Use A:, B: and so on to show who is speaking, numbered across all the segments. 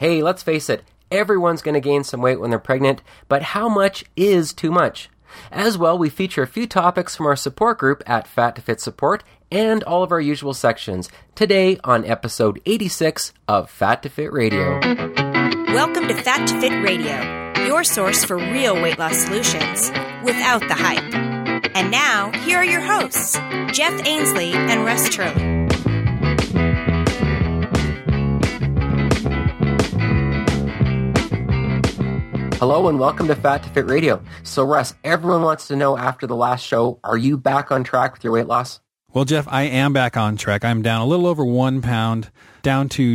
A: Hey, let's face it, everyone's going to gain some weight when they're pregnant, but how much is too much? As well, we feature a few topics from our support group at Fat to Fit Support and all of our usual sections today on episode 86 of Fat to Fit Radio.
B: Welcome to Fat to Fit Radio, your source for real weight loss solutions without the hype. And now, here are your hosts, Jeff Ainsley and Russ Turley.
A: Hello and welcome to Fat to Fit Radio. So Russ, everyone wants to know after the last show, are you back on track with your weight loss?
C: Well, Jeff, I am back on track. I'm down a little over 1 pound, down to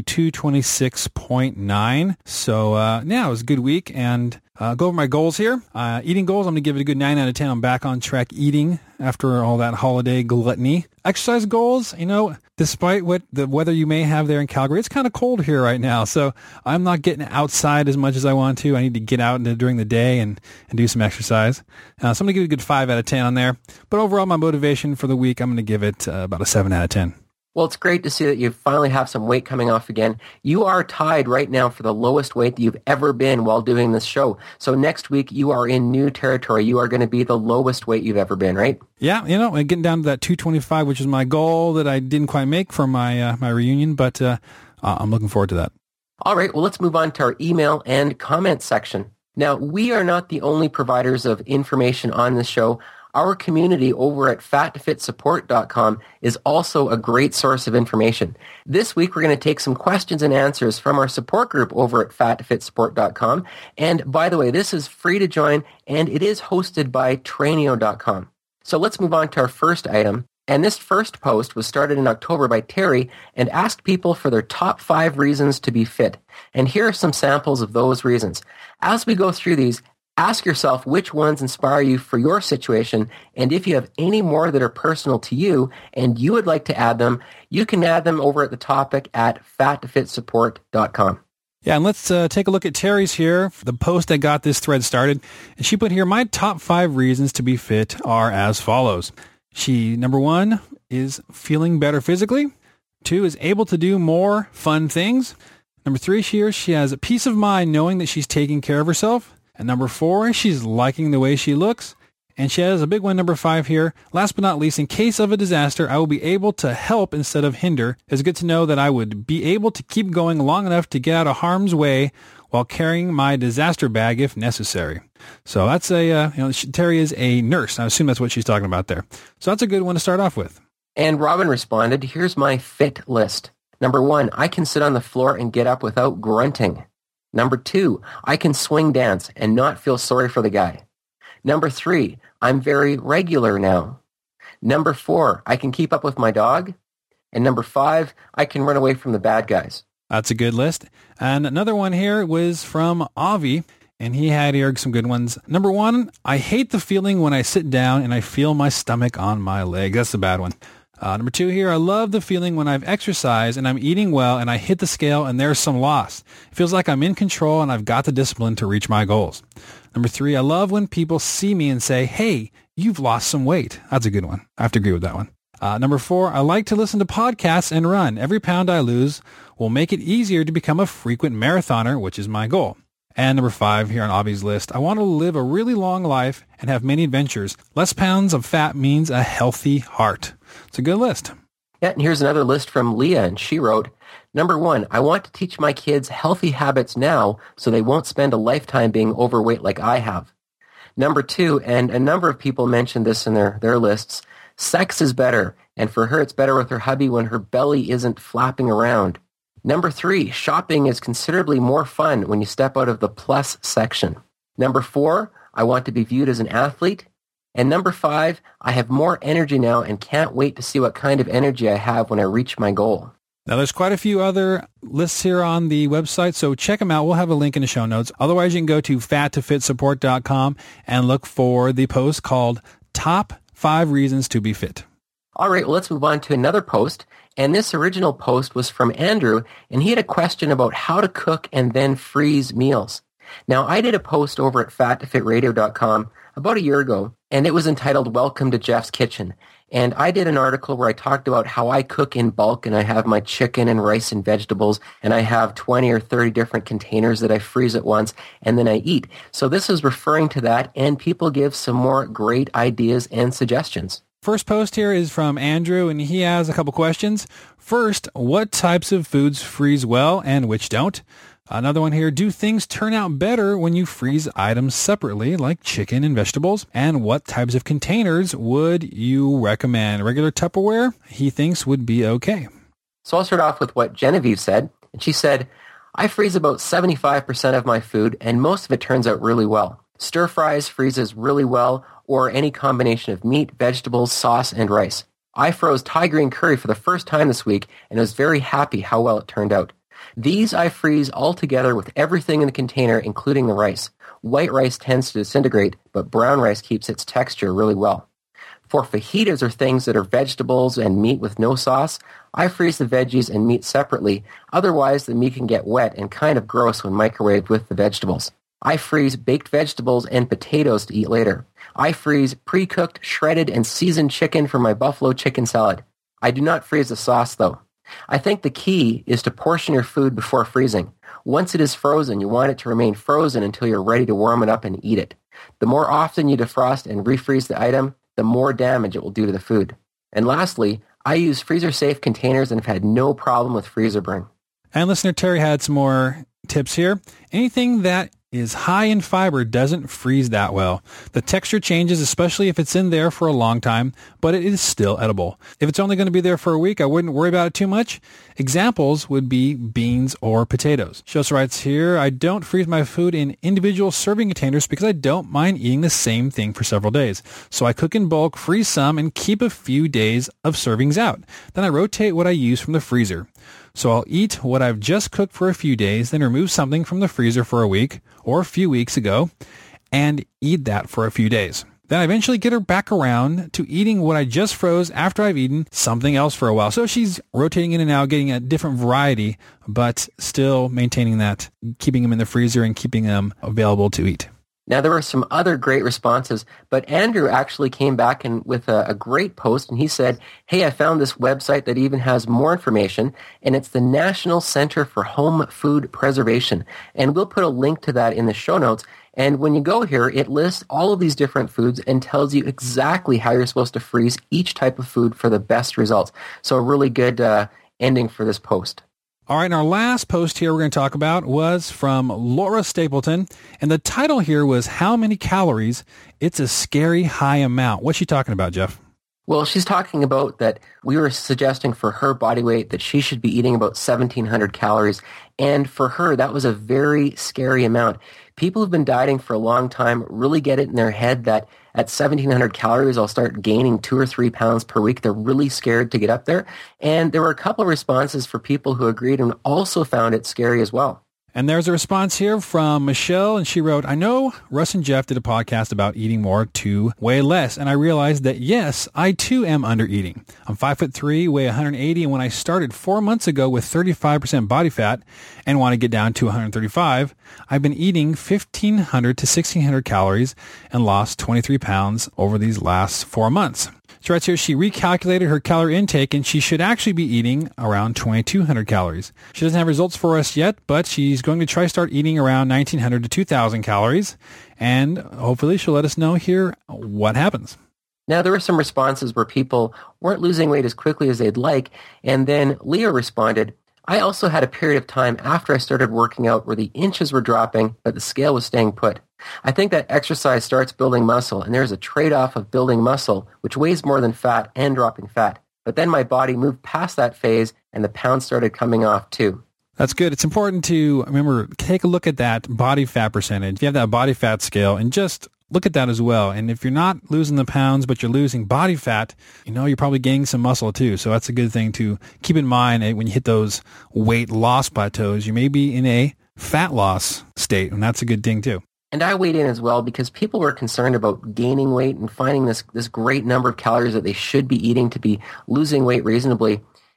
C: 226.9. So, yeah, it was a good week. And go over my goals here. Eating goals, I'm going to give it a good 9 out of 10. I'm back on track eating after all that holiday gluttony. Exercise goals, despite what the weather you may have there in Calgary, it's kind of cold here right now. So I'm not getting outside as much as I want to. I need to get out during the day and do some exercise. So I'm going to give it a good 5 out of 10 on there. But overall, my motivation for the week, I'm going to give it about a 7 out of 10.
A: Well, it's great to see that you finally have some weight coming off again. You are tied right now for the lowest weight that you've ever been while doing this show. So next week, you are in new territory. You are going to be the lowest weight you've ever been, right?
C: Yeah, getting down to that 225, which is my goal that I didn't quite make for my my reunion, but I'm looking forward to that.
A: All right, well, let's move on to our email and comment section. Now, we are not the only providers of information on this show. Our community over at fattofitsupport.com is also a great source of information. This week, we're going to take some questions and answers from our support group over at fattofitsupport.com. And by the way, this is free to join, and it is hosted by Trainio.com. So let's move on to our first item. And this first post was started in October by Terry and asked people for their top 5 reasons to be fit. And here are some samples of those reasons. As we go through these, ask yourself which ones inspire you for your situation, and if you have any more that are personal to you and you would like to add them, you can add them over at the topic at fattofitsupport.com.
C: Yeah, and let's take a look at Terry's here, the post that got this thread started. And she put here, my top 5 reasons to be fit are as follows. Number 1 is feeling better physically. 2 is able to do more fun things. Number 3, she has a peace of mind knowing that she's taking care of herself. And number 4, she's liking the way she looks. And she has a big one, number 5 here. Last but not least, in case of a disaster, I will be able to help instead of hinder. It's good to know that I would be able to keep going long enough to get out of harm's way while carrying my disaster bag if necessary. So that's Terry is a nurse. I assume that's what she's talking about there. So that's a good one to start off with.
A: And Robin responded, here's my fit list. Number 1, I can sit on the floor and get up without grunting. Number 2, I can swing dance and not feel sorry for the guy. Number 3, I'm very regular now. Number 4, I can keep up with my dog. And number 5, I can run away from the bad guys.
C: That's a good list. And another one here was from Avi, and he had here some good ones. Number 1, I hate the feeling when I sit down and I feel my stomach on my leg. That's the bad one. Number 2 here, I love the feeling when I've exercised and I'm eating well and I hit the scale and there's some loss. It feels like I'm in control and I've got the discipline to reach my goals. Number 3, I love when people see me and say, hey, you've lost some weight. That's a good one. I have to agree with that one. Number 4, I like to listen to podcasts and run. Every pound I lose will make it easier to become a frequent marathoner, which is my goal. And number 5 here on Avi's list, I want to live a really long life and have many adventures. Less pounds of fat means a healthy heart. It's a good list.
A: Yeah, and here's another list from Leah, and she wrote, Number 1, I want to teach my kids healthy habits now so they won't spend a lifetime being overweight like I have. Number 2, and a number of people mentioned this in their lists, sex is better, and for her it's better with her hubby when her belly isn't flapping around. Number 3, shopping is considerably more fun when you step out of the plus section. Number 4, I want to be viewed as an athlete. And number 5, I have more energy now and can't wait to see what kind of energy I have when I reach my goal.
C: Now, there's quite a few other lists here on the website, so check them out. We'll have a link in the show notes. Otherwise, you can go to fattofitsupport.com and look for the post called Top 5 Reasons to Be Fit.
A: All right, well, let's move on to another post. And this original post was from Andrew, and he had a question about how to cook and then freeze meals. Now, I did a post over at fattofitradio.com about a year ago, and it was entitled Welcome to Jeff's Kitchen. And I did an article where I talked about how I cook in bulk, and I have my chicken and rice and vegetables, and I have 20 or 30 different containers that I freeze at once, and then I eat. So this is referring to that, and people give some more great ideas and suggestions.
C: First post here is from Andrew, and he has a couple questions. First, what types of foods freeze well and which don't? Another one here, do things turn out better when you freeze items separately, like chicken and vegetables? And what types of containers would you recommend? Regular Tupperware, he thinks, would be okay.
A: So I'll start off with what Genevieve said. And she said, I freeze about 75% of my food, and most of it turns out really well. Stir fries freezes really well, or any combination of meat, vegetables, sauce, and rice. I froze Thai green curry for the first time this week, and was very happy how well it turned out. These I freeze all together with everything in the container, including the rice. White rice tends to disintegrate, but brown rice keeps its texture really well. For fajitas, or things that are vegetables and meat with no sauce, I freeze the veggies and meat separately. Otherwise, the meat can get wet and kind of gross when microwaved with the vegetables. I freeze baked vegetables and potatoes to eat later. I freeze pre-cooked, shredded, and seasoned chicken for my buffalo chicken salad. I do not freeze the sauce, though. I think the key is to portion your food before freezing. Once it is frozen, you want it to remain frozen until you're ready to warm it up and eat it. The more often you defrost and refreeze the item, the more damage it will do to the food. And lastly, I use freezer-safe containers and have had no problem with freezer burn.
C: And listener Terry had some more tips here. Anything that is high in fiber doesn't freeze that well. The texture changes, especially if it's in there for a long time, but it is still edible. If it's only going to be there for a week, I wouldn't worry about it too much. Examples would be beans or potatoes. She also writes here, I don't freeze my food in individual serving containers because I don't mind eating the same thing for several days. So I cook in bulk, freeze some, and keep a few days of servings out. Then I rotate what I use from the freezer. So I'll eat what I've just cooked for a few days, then remove something from the freezer for a week or a few weeks ago and eat that for a few days. Then I eventually get her back around to eating what I just froze after I've eaten something else for a while. So she's rotating in and out, getting a different variety, but still maintaining that, keeping them in the freezer and keeping them available to eat.
A: Now, there were some other great responses, but Andrew actually came back with a great post, and he said, hey, I found this website that even has more information, and it's the National Center for Home Food Preservation. And we'll put a link to that in the show notes. And when you go here, it lists all of these different foods and tells you exactly how you're supposed to freeze each type of food for the best results. So a really good ending for this post.
C: All right, and our last post here we're going to talk about was from Laura Stapleton, and the title here was How Many Calories? It's a Scary High Amount. What's she talking about, Jeff?
A: Well, she's talking about that we were suggesting for her body weight that she should be eating about 1,700 calories, and for her, that was a very scary amount. People who've been dieting for a long time really get it in their head that at 1,700 calories, I'll start gaining 2 or 3 pounds per week. They're really scared to get up there. And there were a couple of responses for people who agreed and also found it scary as well.
C: And there's a response here from Michelle, and she wrote, I know Russ and Jeff did a podcast about eating more to weigh less, and I realized that, yes, I too am under eating. I'm 5'3", weigh 180, and when I started 4 months ago with 35% body fat and want to get down to 135, I've been eating 1,500 to 1,600 calories and lost 23 pounds over these last 4 months. She writes here, she recalculated her calorie intake and she should actually be eating around 2,200 calories. She doesn't have results for us yet, but she's going to try start eating around 1,900 to 2,000 calories, and hopefully she'll let us know here what happens.
A: Now, there were some responses where people weren't losing weight as quickly as they'd like, and then Leah responded, I also had a period of time after I started working out where the inches were dropping, but the scale was staying put. I think that exercise starts building muscle, and there's a trade-off of building muscle, which weighs more than fat, and dropping fat. But then my body moved past that phase, and the pounds started coming off too.
C: That's good. It's important to remember, take a look at that body fat percentage. You have that body fat scale, and just look at that as well. And if you're not losing the pounds, but you're losing body fat, you're probably gaining some muscle too. So that's a good thing to keep in mind when you hit those weight loss plateaus. You may be in a fat loss state, and that's a good thing too.
A: And I weighed in as well because people were concerned about gaining weight and finding this great number of calories that they should be eating to be losing weight reasonably.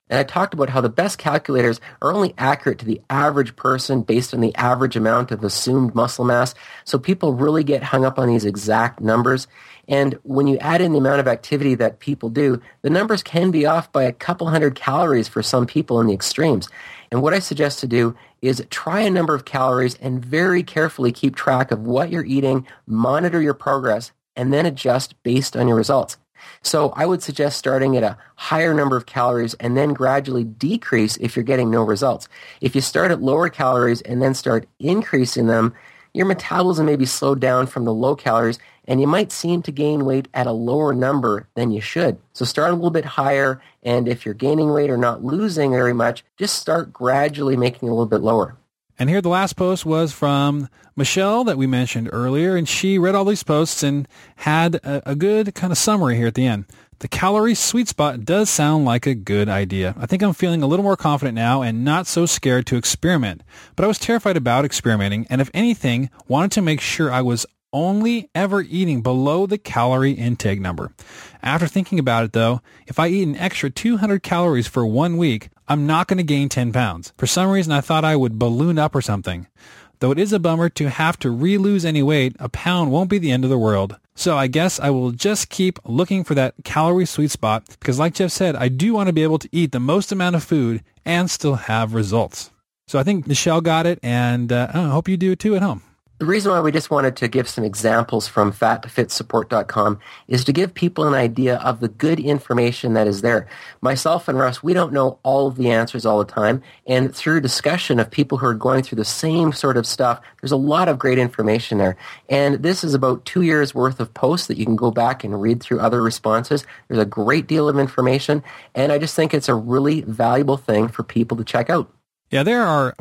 A: And I talked about how the best calculators are only accurate to the average person based on the average amount of assumed muscle mass. So people really get hung up on these exact numbers. And when you add in the amount of activity that people do, the numbers can be off by a couple hundred calories for some people in the extremes. And what I suggest to do is try a number of calories and very carefully keep track of what you're eating, monitor your progress, and then adjust based on your results. So I would suggest starting at a higher number of calories and then gradually decrease if you're getting no results. If you start at lower calories and then start increasing them, your metabolism may be slowed down from the low calories and you might seem to gain weight at a lower number than you should. So start a little bit higher, and if you're gaining weight or not losing very much, just start gradually making it a little bit lower.
C: And here the last post was from Michelle that we mentioned earlier, and she read all these posts and had a good kind of summary here at the end. The calorie sweet spot does sound like a good idea. I think I'm feeling a little more confident now and not so scared to experiment. But I was terrified about experimenting, and if anything, wanted to make sure I was only ever eating below the calorie intake number. After thinking about it, though, if I eat an extra 200 calories for 1 week, I'm not going to gain 10 pounds. For some reason, I thought I would balloon up or something. Though it is a bummer to have to re-lose any weight, a pound won't be the end of the world. So I guess I will just keep looking for that calorie sweet spot because, like Jeff said, I do want to be able to eat the most amount of food and still have results. So I think Michelle got it, and I hope you do it too at home.
A: The reason why we just wanted to give some examples from fattofitsupport.com is to give people an idea of the good information that is there. Myself and Russ, we don't know all of the answers all the time, and through discussion of people who are going through the same sort of stuff, there's a lot of great information there. And this is about 2 years worth of posts that you can go back and read through other responses. There's a great deal of information, and I just think it's a really valuable thing for people to check out.
C: Yeah, there are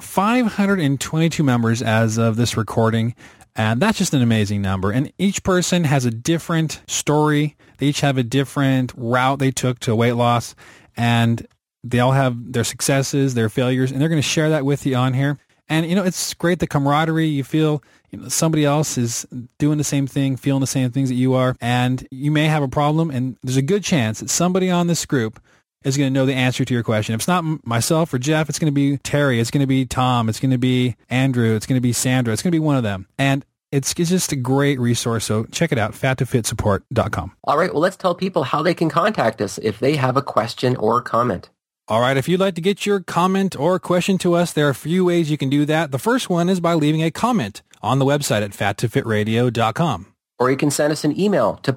C: 522 members as of this recording, and that's just an amazing number. And each person has a different story. They each have a different route they took to weight loss, and they all have their successes, their failures, and they're going to share that with you on here. And, it's great, the camaraderie. You feel somebody else is doing the same thing, feeling the same things that you are, and you may have a problem, and there's a good chance that somebody on this group is going to know the answer to your question. If it's not myself or Jeff, it's going to be Terry, it's going to be Tom, it's going to be Andrew, it's going to be Sandra, it's going to be one of them. And it's just a great resource, so check it out, fattofitsupport.com.
A: All right, well, let's tell people how they can contact us if they have a question or comment.
C: All right, if you'd like to get your comment or question to us, there are a few ways you can do that. The first one is by leaving a comment on the website at fattofitradio.com.
A: Or you can send us an email to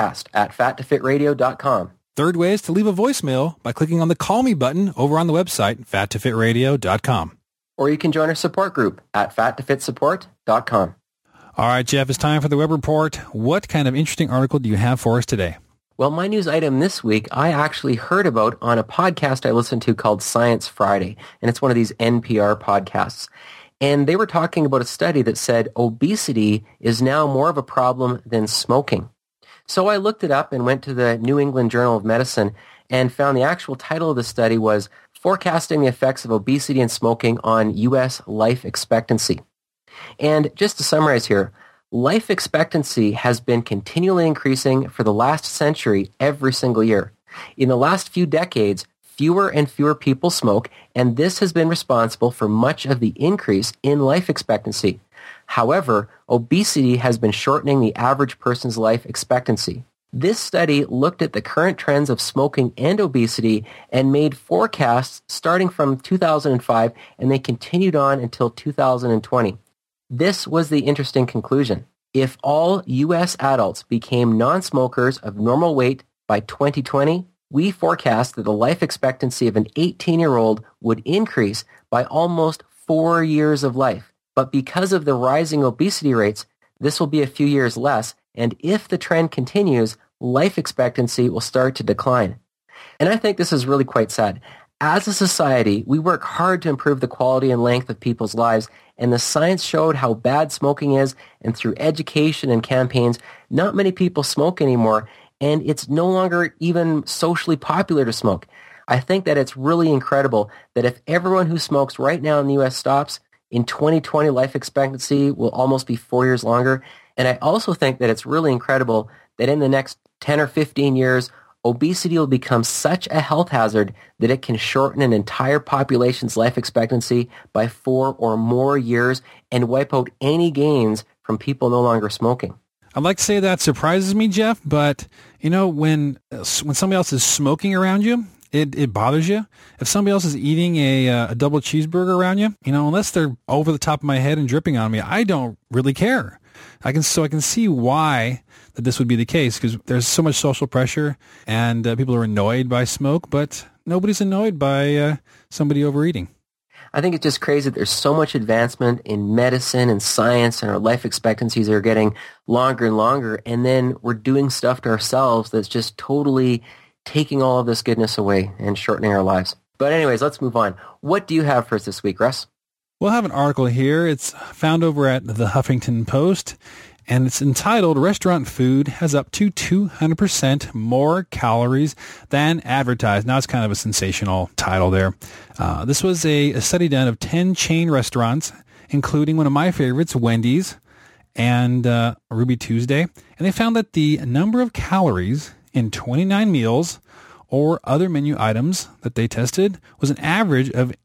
A: podcast@fattofitradio.com.
C: Third way is to leave a voicemail by clicking on the Call Me button over on the website, fattofitradio.com.
A: Or you can join our support group at fattofitsupport.com.
C: All right, Jeff, it's time for the web report. What kind of interesting article do you have for us today?
A: Well, my news item this week, I actually heard about on a podcast I listened to called Science Friday, and it's one of these NPR podcasts. And they were talking about a study that said obesity is now more of a problem than smoking. So I looked it up and went to the New England Journal of Medicine and found the actual title of the study was Forecasting the Effects of Obesity and Smoking on U.S. Life Expectancy. And just to summarize here, life expectancy has been continually increasing for the last century every single year. In the last few decades, fewer and fewer people smoke, and this has been responsible for much of the increase in life expectancy. However, obesity has been shortening the average person's life expectancy. This study looked at the current trends of smoking and obesity and made forecasts starting from 2005, and they continued on until 2020. This was the interesting conclusion. If all U.S. adults became non-smokers of normal weight by 2020, we forecast that the life expectancy of an 18-year-old would increase by almost 4 years of life. But because of the rising obesity rates, this will be a few years less, and if the trend continues, life expectancy will start to decline. And I think this is really quite sad. As a society, we work hard to improve the quality and length of people's lives, and the science showed how bad smoking is, and through education and campaigns, not many people smoke anymore, and it's no longer even socially popular to smoke. I think that it's really incredible that if everyone who smokes right now in the U.S. stops, in 2020, life expectancy will almost be 4 years longer. And I also think that it's really incredible that in the next 10 or 15 years, obesity will become such a health hazard that it can shorten an entire population's life expectancy by 4 or more years and wipe out any gains from people no longer smoking.
C: I'd like to say that surprises me, Jeff, but when somebody else is smoking around you, it bothers you. If somebody else is eating a double cheeseburger around you, unless they're over the top of my head and dripping on me, I don't really care. I can see why that this would be the case, because there's so much social pressure and people are annoyed by smoke, but nobody's annoyed by somebody overeating.
A: I think it's just crazy that there's so much advancement in medicine and science, and our life expectancies are getting longer and longer, and then we're doing stuff to ourselves that's just totally taking all of this goodness away and shortening our lives. But anyways, let's move on. What do you have for us this week, Russ?
C: We'll have an article here. It's found over at the Huffington Post, and it's entitled, Restaurant Food Has Up to 200% More Calories Than Advertised. Now, it's kind of a sensational title there. This was a study done of 10 chain restaurants, including one of my favorites, Wendy's, and Ruby Tuesday. And they found that the number of calories in 29 meals or other menu items that they tested was an average of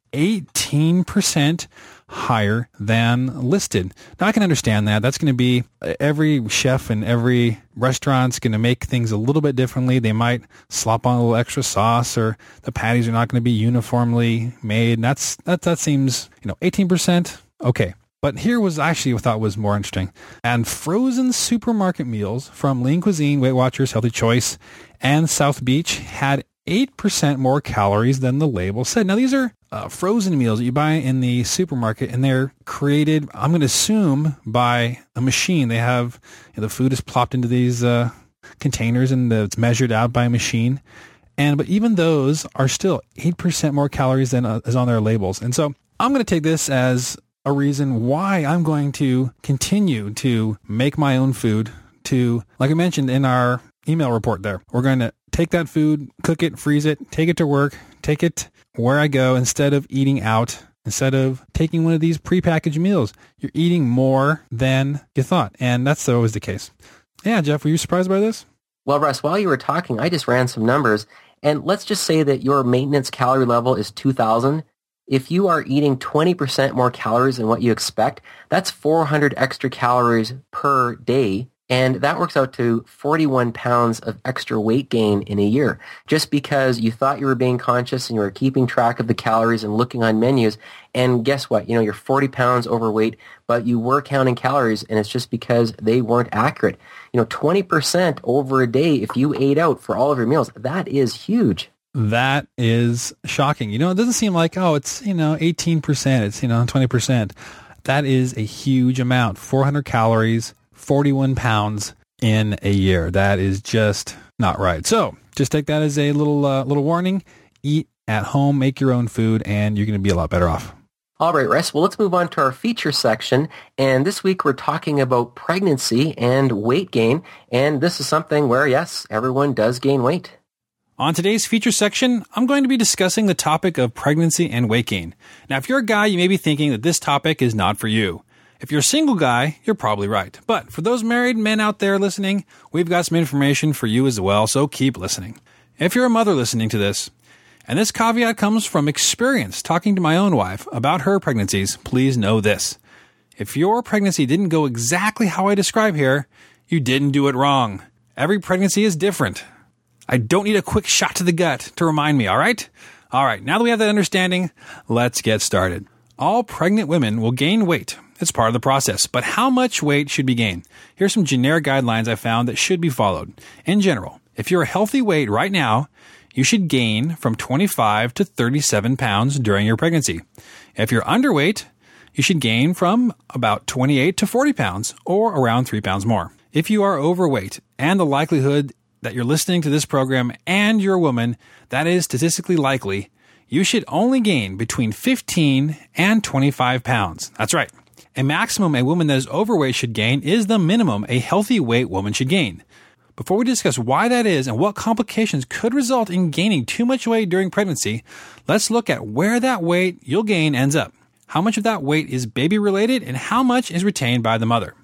C: 18% higher than listed. Now, I can understand that. That's going to be every chef and every restaurant's going to make things a little bit differently. They might slop on a little extra sauce, or the patties are not going to be uniformly made. And that seems, 18%. Okay. But here was actually what I thought was more interesting. And frozen supermarket meals from Lean Cuisine, Weight Watchers, Healthy Choice, and South Beach had 8% more calories than the label said. Now, these are frozen meals that you buy in the supermarket, and they're created, I'm going to assume, by a machine. They have, the food is plopped into these containers, and it's measured out by a machine. But even those are still 8% more calories than is on their labels. And so I'm going to take this as a reason why I'm going to continue to make my own food to, like I mentioned in our email report there, we're going to take that food, cook it, freeze it, take it to work, take it where I go instead of eating out, instead of taking one of these prepackaged meals. You're eating more than you thought. And that's always the case. Yeah, Jeff, were you surprised by this?
A: Well, Russ, while you were talking, I just ran some numbers. And let's just say that your maintenance calorie level is 2,000. If you are eating 20% more calories than what you expect, that's 400 extra calories per day. And that works out to 41 pounds of extra weight gain in a year, just because you thought you were being conscious and you were keeping track of the calories and looking on menus. And guess what? You're 40 pounds overweight, but you were counting calories, and it's just because they weren't accurate. 20% over a day if you ate out for all of your meals, that is huge.
C: That is shocking. It doesn't seem like, it's, 18%, it's, 20%. That is a huge amount. 400 calories, 41 pounds in a year. That is just not right. So just take that as a little warning. Eat at home, make your own food, and you're going to be a lot better off.
A: All right, Russ. Well, let's move on to our feature section. And this week we're talking about pregnancy and weight gain. And this is something where, yes, everyone does gain weight.
C: On today's feature section, I'm going to be discussing the topic of pregnancy and weight gain. Now, if you're a guy, you may be thinking that this topic is not for you. If you're a single guy, you're probably right. But for those married men out there listening, we've got some information for you as well, so keep listening. If you're a mother listening to this, and this caveat comes from experience talking to my own wife about her pregnancies, please know this. If your pregnancy didn't go exactly how I describe here, you didn't do it wrong. Every pregnancy is different. I don't need a quick shot to the gut to remind me, all right? All right, now that we have that understanding, let's get started. All pregnant women will gain weight. It's part of the process. But how much weight should be gained? Here's some generic guidelines I found that should be followed. In general, if you're a healthy weight right now, you should gain from 25 to 37 pounds during your pregnancy. If you're underweight, you should gain from about 28 to 40 pounds, or around 3 pounds more. If you are overweight, and the likelihood that you're listening to this program and you're a woman, that is statistically likely, you should only gain between 15 and 25 pounds. That's right. A maximum a woman that is overweight should gain is the minimum a healthy weight woman should gain. Before we discuss why that is and what complications could result in gaining too much weight during pregnancy, let's look at where that weight you'll gain ends up. How much of that weight is baby-related and how much is retained by the mother?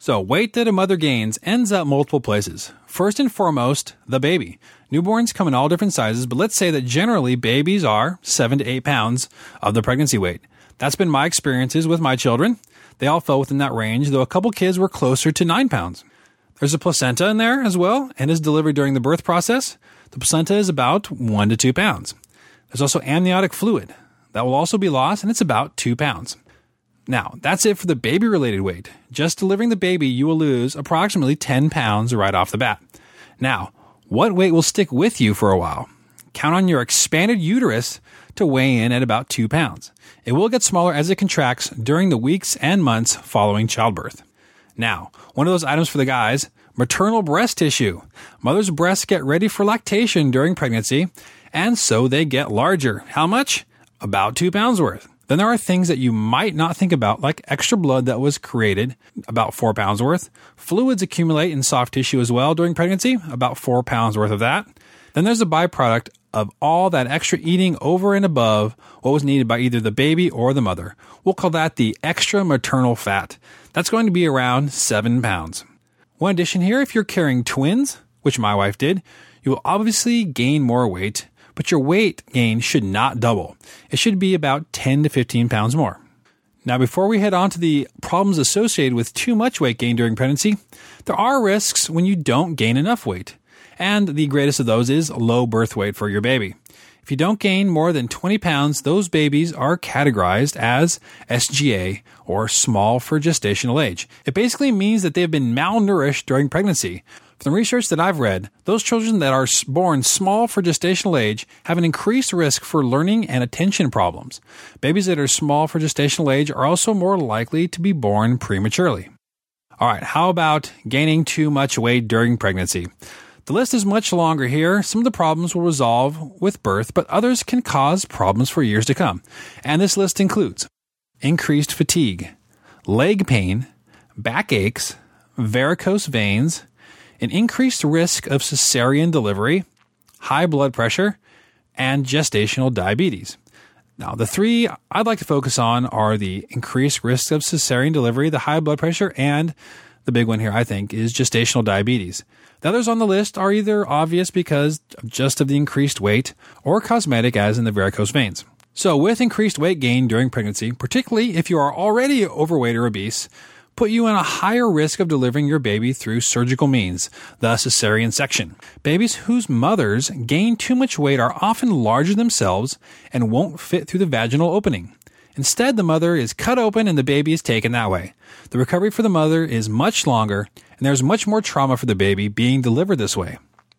C: So weight that a mother gains ends up multiple places. First and foremost, the baby. Newborns come in all different sizes, but let's say that generally babies are 7 to 8 pounds of the pregnancy weight. That's been my experiences with my children. They all fell within that range, though a couple kids were closer to 9 pounds. There's a placenta in there as well, and is delivered during the birth process. The placenta is about 1 to 2 pounds. There's also amniotic fluid. That will also be lost, and it's about 2 pounds. Now, that's it for the baby-related weight. Just delivering the baby, you will lose approximately 10 pounds right off the bat. Now, what weight will stick with you for a while? Count on your expanded uterus to weigh in at about 2 pounds. It will get smaller as it contracts during the weeks and months following childbirth. Now, one of those items for the guys, maternal breast tissue. Mother's breasts get ready for lactation during pregnancy, and so they get larger. How much? About 2 pounds worth. Then there are things that you might not think about, like extra blood that was created, about 4 pounds worth. Fluids accumulate in soft tissue as well during pregnancy, about 4 pounds worth of that. Then there's a byproduct of all that extra eating over and above what was needed by either the baby or the mother. We'll call that the extra maternal fat. That's going to be around 7 pounds. One addition here, if you're carrying twins, which my wife did, you will obviously gain more weight, but your weight gain should not double. It should be about 10 to 15 pounds more. Now, before we head on to the problems associated with too much weight gain during pregnancy, there are risks when you don't gain enough weight. And the greatest of those is low birth weight for your baby. If you don't gain more than 20 pounds, those babies are categorized as SGA, or small for gestational age. It basically means that they have been malnourished during pregnancy. From the research that I've read, those children that are born small for gestational age have an increased risk for learning and attention problems. Babies that are small for gestational age are also more likely to be born prematurely. All right, how about gaining too much weight during pregnancy? The list is much longer here. Some of the problems will resolve with birth, but others can cause problems for years to come. And this list includes increased fatigue, leg pain, back aches, varicose veins, an increased risk of cesarean delivery, high blood pressure, and gestational diabetes. Now, the three I'd like to focus on are the increased risk of cesarean delivery, the high blood pressure, and the big one here, I think, is gestational diabetes. The others on the list are either obvious because just of the increased weight or cosmetic, as in the varicose veins. So with increased weight gain during pregnancy, particularly if you are already overweight or obese, put you in a higher risk of delivering your baby through surgical means, the cesarean section. Babies whose mothers gain too much weight are often larger themselves and won't fit through the vaginal opening. Instead, the mother is cut open and the baby is taken that way. The recovery for the mother is much longer, and there's much more trauma for the baby being delivered this way.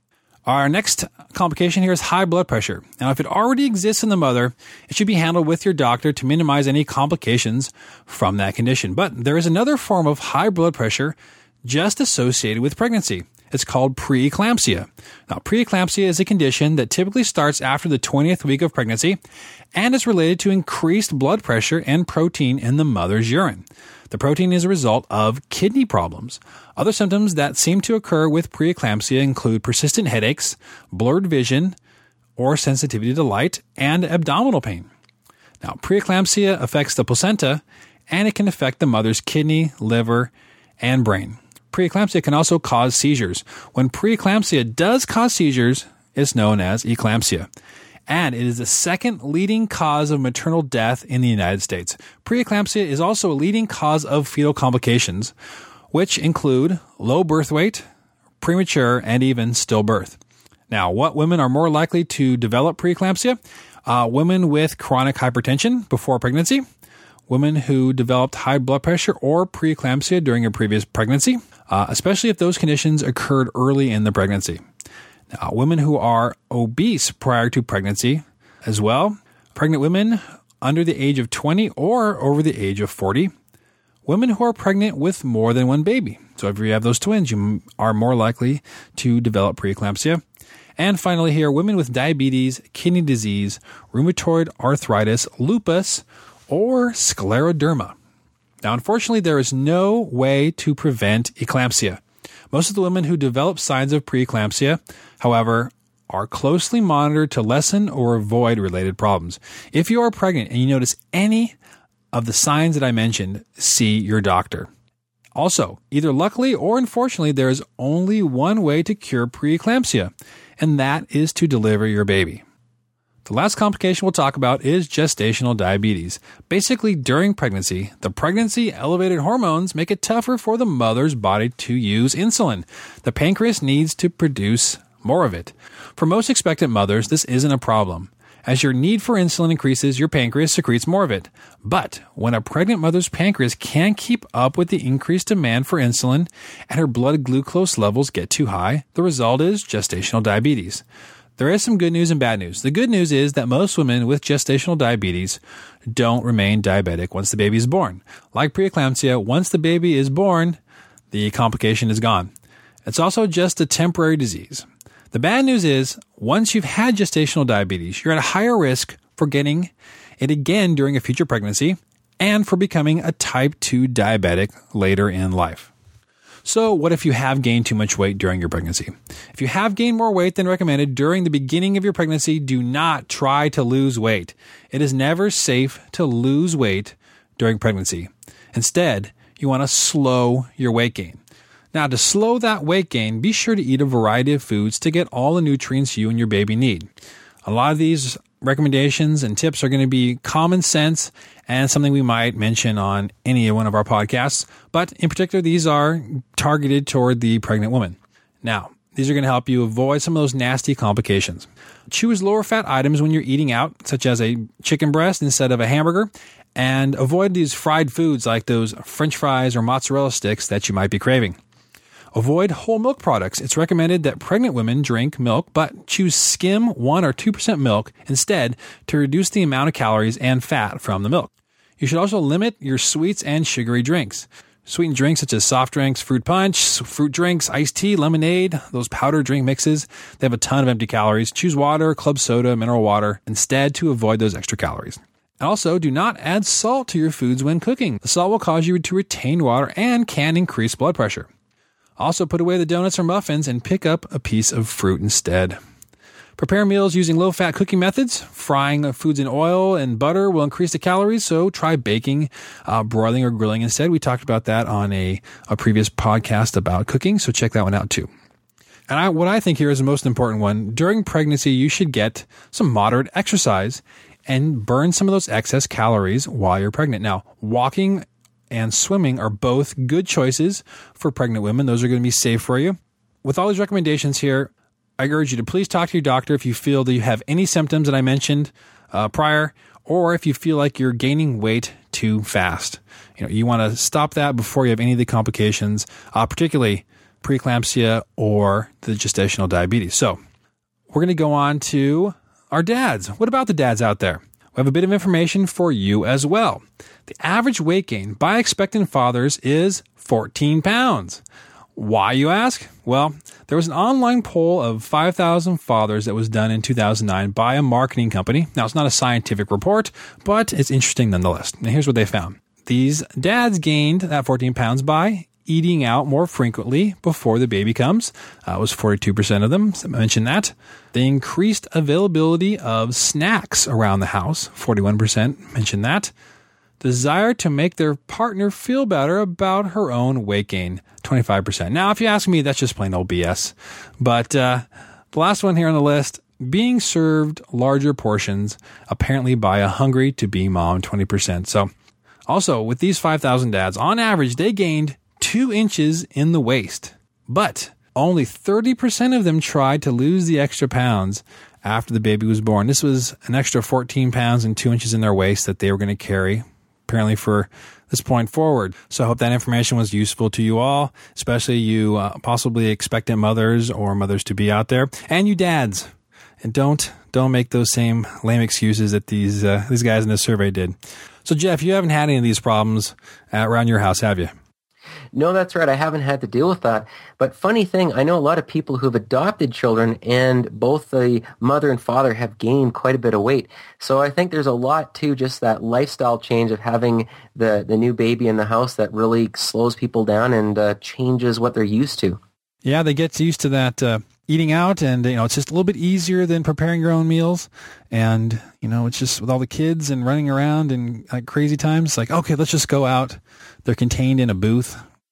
C: Our next complication here is high blood pressure. Now, if it already exists in the mother, it should be handled with your doctor to minimize any complications from that condition. But there is another form of high blood pressure just associated with pregnancy. It's called preeclampsia. Now, preeclampsia is a condition that typically starts after the 20th week of pregnancy and is related to increased blood pressure and protein in the mother's urine. The protein is a result of kidney problems. Other symptoms that seem to occur with preeclampsia include persistent headaches, blurred vision, or sensitivity to light, and abdominal pain. Now, preeclampsia affects the placenta, and it can affect the mother's kidney, liver, and brain. Preeclampsia can also cause seizures. When preeclampsia does cause seizures, it's known as eclampsia. And it is the second leading cause of maternal death in the United States. Preeclampsia is also a leading cause of fetal complications, which include low birth weight, premature, and even stillbirth. Now, what women are more likely to develop preeclampsia? Women with chronic hypertension before pregnancy, women who developed high blood pressure or preeclampsia during a previous pregnancy, especially if those conditions occurred early in the pregnancy. Now, women who are obese prior to pregnancy as well, pregnant women under the age of 20 or over the age of 40, women who are pregnant with more than one baby. So if you have those twins, you are more likely to develop preeclampsia. And finally here, women with diabetes, kidney disease, rheumatoid arthritis, lupus, or scleroderma. Now, unfortunately, there is no way to prevent eclampsia. Most of the women who develop signs of preeclampsia, however, are closely monitored to lessen or avoid related problems. If you are pregnant and you notice any of the signs that I mentioned, see your doctor. Also, either luckily or unfortunately, there is only one way to cure preeclampsia, and that is to deliver your baby. The last complication we'll talk about is gestational diabetes. Basically, during pregnancy, the pregnancy-elevated hormones make it tougher for the mother's body to use insulin. The pancreas needs to produce more of it. For most expectant mothers, this isn't a problem. As your need for insulin increases, your pancreas secretes more of it. But when a pregnant mother's pancreas can't keep up with the increased demand for insulin and her blood glucose levels get too high, the result is gestational diabetes. There is some good news and bad news. The good news is that most women with gestational diabetes don't remain diabetic once the baby is born. Like preeclampsia, once the baby is born, the complication is gone. It's also just a temporary disease. The bad news is, once you've had gestational diabetes, you're at a higher risk for getting it again during a future pregnancy and for becoming a type 2 diabetic later in life. So what if you have gained too much weight during your pregnancy? If you have gained more weight than recommended during the beginning of your pregnancy, do not try to lose weight. It is never safe to lose weight during pregnancy. Instead, you want to slow your weight gain. Now, to slow that weight gain, be sure to eat a variety of foods to get all the nutrients you and your baby need. A lot of these recommendations and tips are going to be common sense and something we might mention on any one of our podcasts, but in particular, these are targeted toward the pregnant woman. Now, these are going to help you avoid some of those nasty complications. Choose lower fat items when you're eating out, such as a chicken breast instead of a hamburger, and avoid these fried foods like those French fries or mozzarella sticks that you might be craving. Avoid whole milk products. It's recommended that pregnant women drink milk, but choose skim 1 or 2% milk instead to reduce the amount of calories and fat from the milk. You should also limit your sweets and sugary drinks. Sweetened drinks such as soft drinks, fruit punch, fruit drinks, iced tea, lemonade, those powder drink mixes, they have a ton of empty calories. Choose water, club soda, mineral water instead to avoid those extra calories. Also, do not add salt to your foods when cooking. The salt will cause you to retain water and can increase blood pressure. Also, put away the donuts or muffins and pick up a piece of fruit instead. Prepare meals using low-fat cooking methods. Frying foods in oil and butter will increase the calories, so try baking, broiling, or grilling instead. We talked about that on a previous podcast about cooking, so check that one out too. And what I think here is the most important one. During pregnancy, you should get some moderate exercise and burn some of those excess calories while you're pregnant. Now, walking and swimming are both good choices for pregnant women. Those are going to be safe for you. With all these recommendations here, I urge you to please talk to your doctor if you feel that you have any symptoms that I mentioned prior, or if you feel like you're gaining weight too fast. You want to stop that before you have any of the complications, particularly preeclampsia or the gestational diabetes. So we're going to go on to our dads. What about the dads out there? We have a bit of information for you as well. The average weight gain by expectant fathers is 14 pounds. Why, you ask? Well, there was an online poll of 5,000 fathers that was done in 2009 by a marketing company. Now, it's not a scientific report, but it's interesting nonetheless. Now, here's what they found. These dads gained that 14 pounds by eating out more frequently before the baby comes. It was 42% of them. I mentioned that. The increased availability of snacks around the house. 41% mentioned that. Desire to make their partner feel better about her own weight gain. 25%. Now, if you ask me, that's just plain old BS. But the last one here on the list, being served larger portions, apparently by a hungry-to-be mom, 20%. So also, with these 5,000 dads, on average, they gained 2 inches in the waist. But only 30% of them tried to lose the extra pounds after the baby was born. This was an extra 14 pounds and 2 inches in their waist that they were going to carry, apparently for this point forward. So I hope that information was useful to you all, especially you possibly expectant mothers or mothers-to-be out there, and you dads. And don't make those same lame excuses that these guys in this survey did. So Jeff, you haven't had any of these problems around your house, have you?
A: No, that's right. I haven't had to deal with that. But funny thing, I know a lot of people who have adopted children, and both the mother and father have gained quite a bit of weight. So I think there's a lot to just that lifestyle change of having the new baby in the house that really slows people down and changes what they're used to.
C: Yeah, they get used to that eating out, and it's just a little bit easier than preparing your own meals. And it's just with all the kids and running around and like crazy times, it's like, okay, let's just go out. They're contained in a booth.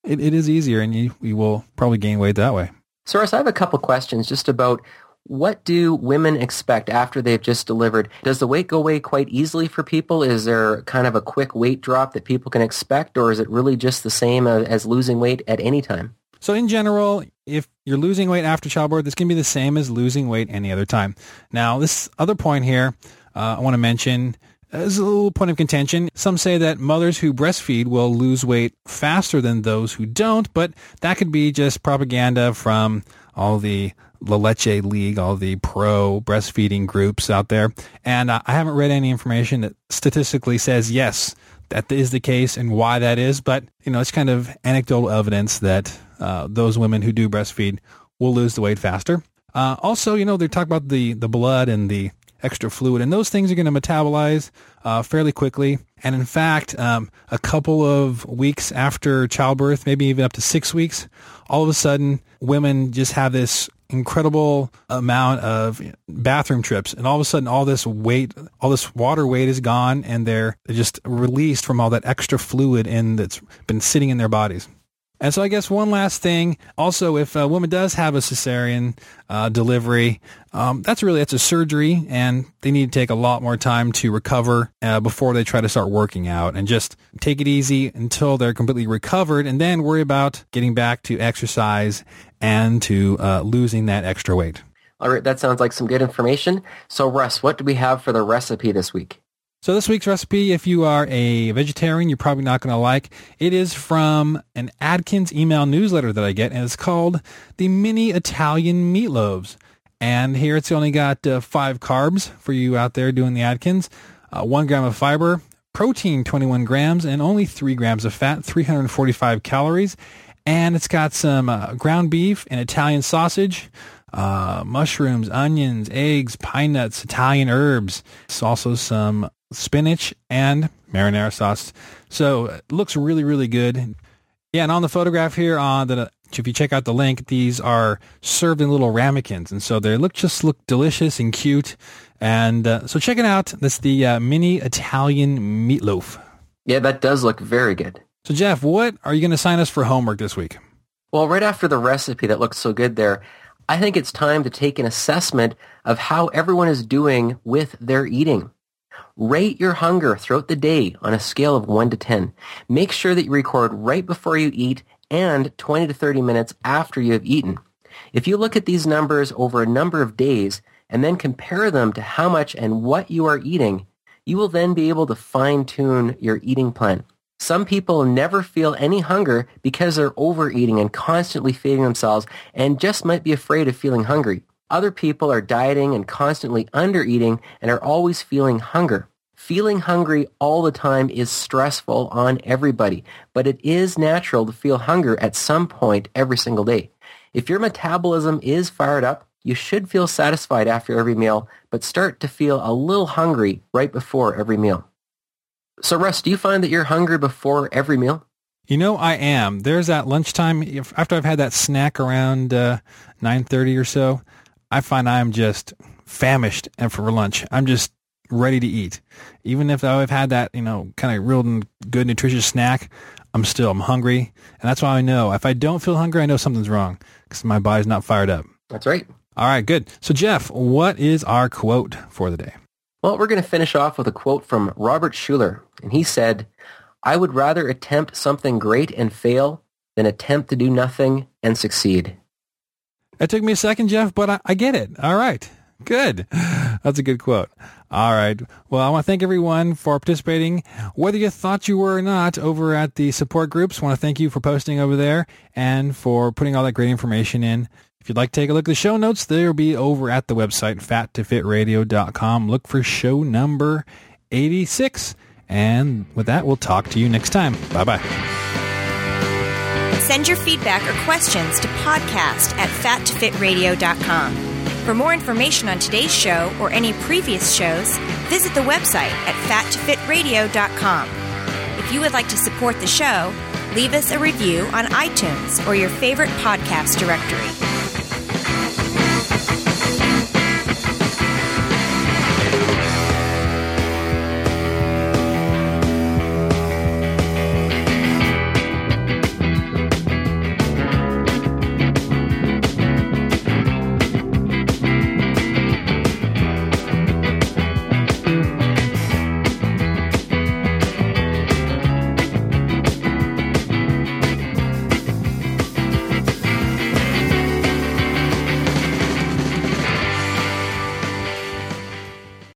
C: it is easier, and you will probably gain weight that way.
A: So, Russ, I have a couple questions just about what do women expect after they've just delivered? Does the weight go away quite easily for people? Is there kind of a quick weight drop that people can expect, or is it really just the same as losing weight at any time?
C: So in general, if you're losing weight after childbirth, it's going to be the same as losing weight any other time. Now, this other point here I want to mention is a little point of contention. Some say that mothers who breastfeed will lose weight faster than those who don't, but that could be just propaganda from all the La Leche League, all the pro breastfeeding groups out there. And I haven't read any information that statistically says, yes, that is the case and why that is. But, it's kind of anecdotal evidence that those women who do breastfeed will lose the weight faster. Also, they talk about the blood and the extra fluid, and those things are going to metabolize fairly quickly. And in fact, a couple of weeks after childbirth, maybe even up to 6 weeks, all of a sudden, women just have this incredible amount of bathroom trips, and all of a sudden all this water weight is gone, and they're just released from all that extra fluid that's been sitting in their bodies. And so I guess one last thing, also, if a woman does have a cesarean delivery, that's a surgery, and they need to take a lot more time to recover before they try to start working out, and just take it easy until they're completely recovered, and then worry about getting back to exercise and to losing that extra weight.
A: All right, that sounds like some good information. So, Russ, what do we have for the recipe this week?
C: So this week's recipe, if you are a vegetarian, you're probably not going to like. It is from an Atkins email newsletter that I get, and it's called the Mini Italian Meatloaves. And here it's only got 5 carbs for you out there doing the Atkins, 1 gram of fiber, protein 21 grams, and only 3 grams of fat, 345 calories. And it's got some ground beef and Italian sausage, mushrooms, onions, eggs, pine nuts, Italian herbs. It's also some spinach and marinara sauce. So it looks really, really good. Yeah, and on the photograph here, if you check out the link, these are served in little ramekins, and so they look delicious and cute. And so check it out. That's the Mini Italian Meatloaf.
A: Yeah, that does look very good.
C: So Jeff, what are you going to assign us for homework this week?
A: Well, right after the recipe that looks so good there, I think it's time to take an assessment of how everyone is doing with their eating. Rate your hunger throughout the day on a scale of 1 to 10. Make sure that you record right before you eat and 20 to 30 minutes after you have eaten. If you look at these numbers over a number of days and then compare them to how much and what you are eating, you will then be able to fine-tune your eating plan. Some people never feel any hunger because they're overeating and constantly feeding themselves and just might be afraid of feeling hungry. Other people are dieting and constantly undereating and are always feeling hunger. Feeling hungry all the time is stressful on everybody, but it is natural to feel hunger at some point every single day. If your metabolism is fired up, you should feel satisfied after every meal, but start to feel a little hungry right before every meal. So, Russ, do you find that you're hungry before every meal?
C: I am. There's at lunchtime, after I've had that snack around 9:30 or so, I find I'm just famished, and for lunch, I'm just ready to eat. Even if I've had that, kind of real good nutritious snack, I'm hungry. And that's why I know if I don't feel hungry, I know something's wrong because my body's not fired up.
A: That's right.
C: All right, good. So Jeff, what is our quote for the day?
A: Well, we're going to finish off with a quote from Robert Schuller. And he said, "I would rather attempt something great and fail than attempt to do nothing and succeed."
C: That took me a second, Jeff, but I get it. All right. Good. That's a good quote. All right. Well, I want to thank everyone for participating, whether you thought you were or not, over at the support groups. I want to thank you for posting over there and for putting all that great information in. If you'd like to take a look at the show notes, they'll be over at the website, fattofitradio.com. Look for show number 86. And with that, we'll talk to you next time. Bye-bye.
B: Send your feedback or questions to podcast@fattofitradio.com. For more information on today's show or any previous shows, visit the website at fattofitradio.com. If you would like to support the show, leave us a review on iTunes or your favorite podcast directory.